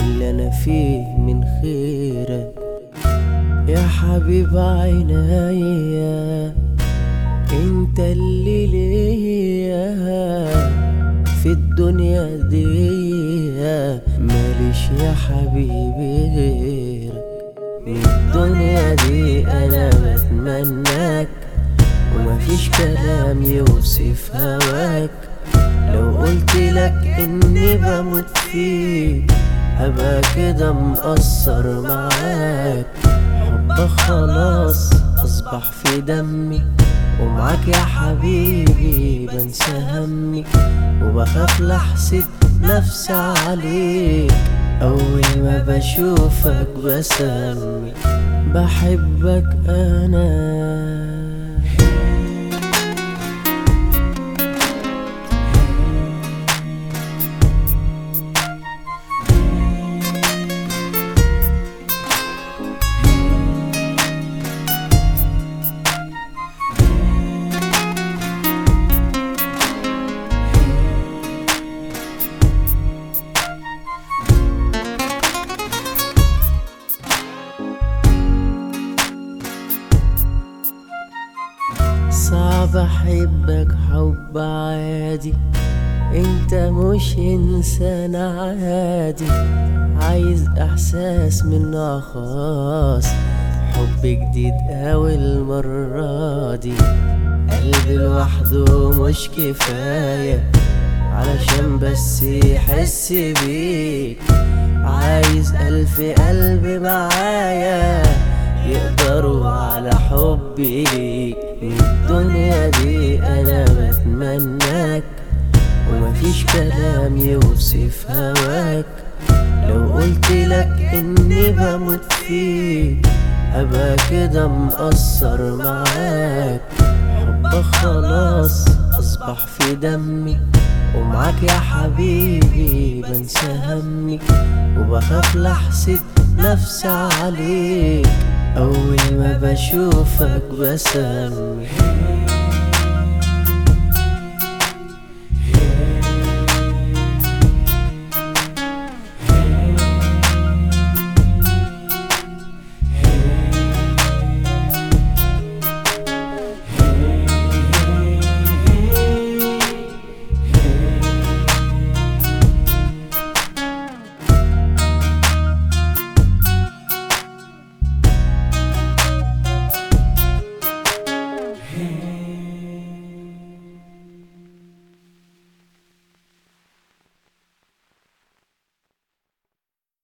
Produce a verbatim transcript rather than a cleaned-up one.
اللي انا فيه من خيرك يا حبيب عينيا. انت اللي ليا في الدنيا دي، ماليش يا حبيبي غيرك. من الدنيا دي انا بتمناك، ومفيش كلام يوصف هواك. لو قلت لك اني بموت فيك هبقى كده مقصر معاك. حبك خلاص اصبح في دمي، ومعاك يا حبيبي بنسى همي، وبخاف لحسد نفسي عليك. اول ما بشوفك بسمي بحبك انا. صعب احبك حب عادي، انت مش انسان عادي. عايز احساس من نوع خاص، حب جديد اول مرة دي. قلبي لوحده مش كفاية علشان بس يحس بيك. عايز الف قلب معايا يقدروا على حبي ليك. من الدنيا دي انا بتمناك، ومفيش كلام يوصف هواك. لو قلت لك اني بموت فيك هبقى كده مقصر معاك. حبك خلاص اصبح في دمي، ومعاك يا حبيبي بنسى همي، وبخاف لحسد نفسي عليك. أول ما بشوفك بسمي